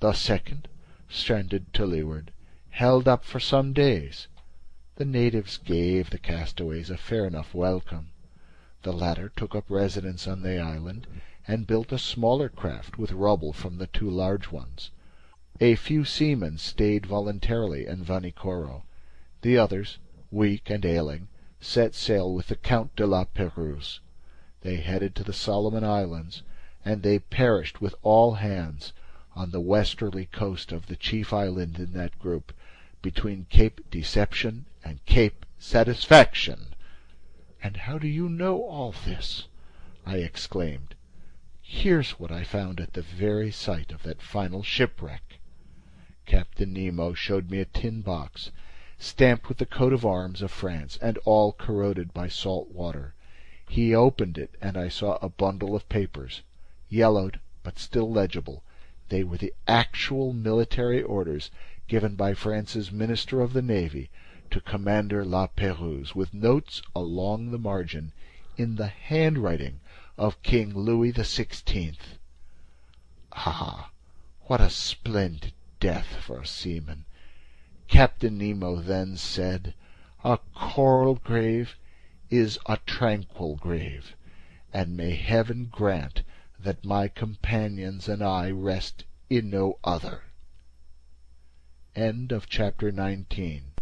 The second, stranded to leeward, held up for some days. The natives gave the castaways a fair enough welcome. The latter took up residence on the island and built a smaller craft with rubble from the two large ones. A few seamen stayed voluntarily in Vanikoro. The others, weak and ailing, set sail with the Count de la Pérouse. They headed to the Solomon Islands, and they perished with all hands on the westerly coast of the chief island in that group, between Cape Deception and Cape Satisfaction." "And how do you know all this?" I exclaimed. "Here's what I found at the very site of that final shipwreck." Captain Nemo showed me a tin box, stamped with the coat of arms of France and all corroded by salt water. He opened it, and I saw a bundle of papers, yellowed but still legible. They were the actual military orders given by France's Minister of the Navy to Commander La Pérouse, with notes along the margin in the handwriting of King Louis XVI. Ah, what a splendid death for a seaman! Captain Nemo then said, "A coral grave is a tranquil grave, and may Heaven grant that my companions and I rest in no other." Chapter 19